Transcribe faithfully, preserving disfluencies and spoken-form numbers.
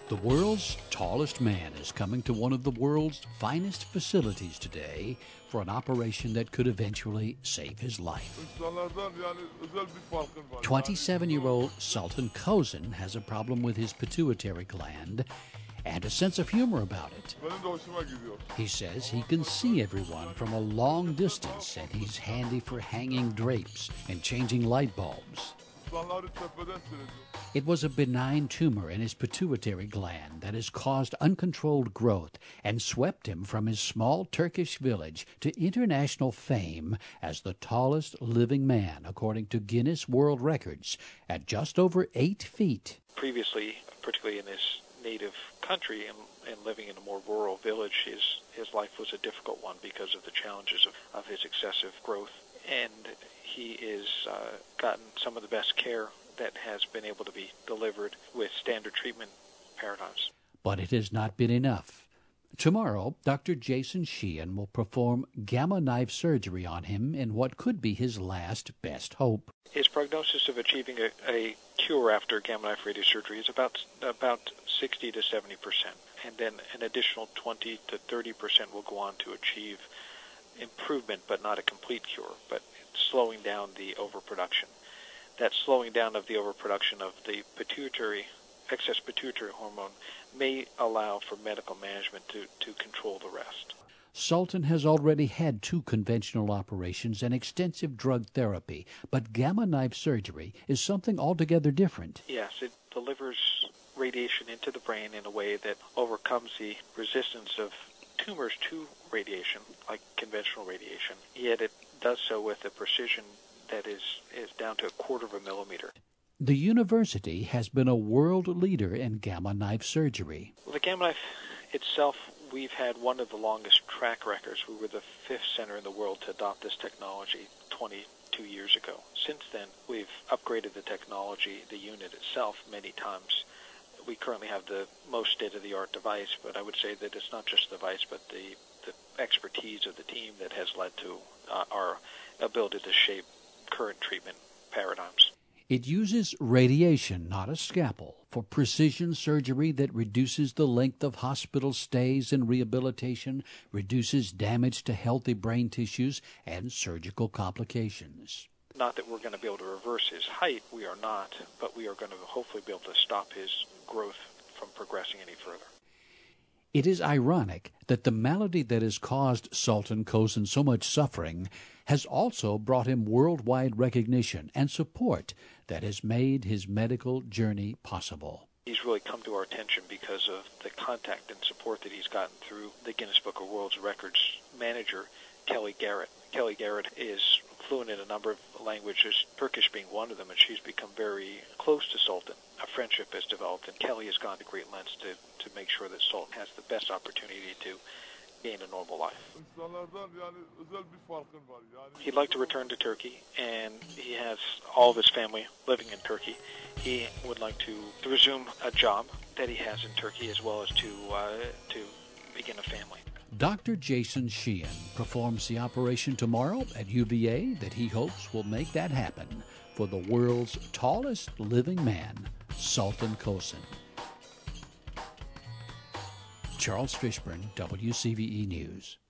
The world's tallest man is coming to one of the world's finest facilities today for an operation that could eventually save his life. twenty-seven-year-old Sultan Kozan has a problem with his pituitary gland and a sense of humor about it. He says he can see everyone from a long distance and he's handy for hanging drapes and changing light bulbs. It was a benign tumor in his pituitary gland that has caused uncontrolled growth and swept him from his small Turkish village to international fame as the tallest living man, according to Guinness World Records, at just over eight feet. Previously, particularly in his native country and, and living in a more rural village, his, his life was a difficult one because of the challenges of, of his excessive growth. And he has uh, gotten some of the best care that has been able to be delivered with standard treatment paradigms. But it has not been enough. Tomorrow, Doctor Jason Sheehan will perform gamma knife surgery on him in what could be his last best hope. His prognosis of achieving a, a cure after gamma knife radiosurgery is about about sixty to seventy percent, and then an additional twenty to thirty percent will go on to achieve improvement, but not a complete cure, but slowing down the overproduction. That slowing down of the overproduction of the pituitary, excess pituitary hormone may allow for medical management to, to control the rest. Sultan has already had two conventional operations and extensive drug therapy, but gamma knife surgery is something altogether different. Yes, it delivers radiation into the brain in a way that overcomes the resistance of tumors to radiation, like conventional radiation, yet it does so with a precision that is, is down to a quarter of a millimeter. The university has been a world leader in gamma knife surgery. Well, the gamma knife itself, we've had one of the longest track records. We were the fifth center in the world to adopt this technology twenty-two years ago. Since then, we've upgraded the technology, the unit itself, many times. We currently have the most state-of-the-art device, but I would say that it's not just the device, but the, the expertise of the team that has led to uh, our ability to shape current treatment paradigms. It uses radiation, not a scalpel, for precision surgery that reduces the length of hospital stays and rehabilitation, reduces damage to healthy brain tissues, and surgical complications. Not that we're going to be able to reverse his height, we are not, but we are going to hopefully be able to stop his growth from progressing any further. It is ironic that the malady that has caused Sultan Kozan so much suffering has also brought him worldwide recognition and support that has made his medical journey possible. He's really come to our attention because of the contact and support that he's gotten through the Guinness Book of World Records manager, Kelly Garrett. Kelly Garrett is fluent in a number of languages, Turkish being one of them, and she's become very close to Sultan. A friendship has developed, and Kelly has gone to great lengths to, to make sure that Sultan has the best opportunity to gain a normal life. He'd like to return to Turkey, and he has all of his family living in Turkey. He would like to, to resume a job that he has in Turkey, as well as to uh, to begin a family. Doctor Jason Sheehan performs the operation tomorrow at U V A that he hopes will make that happen for the world's tallest living man, Sultan Kozan. Charles Fishburne, W C V E News.